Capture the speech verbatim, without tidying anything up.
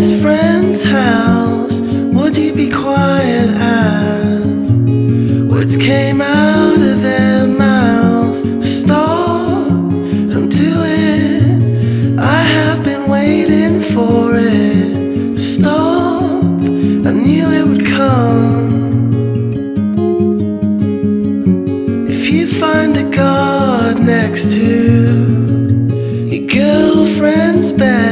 best friend's house, would you be quiet as words came out of their mouth? Stop, don't do it, I have been waiting for it. Stop, I knew it would come. If you find a guard next to your girlfriend's bed,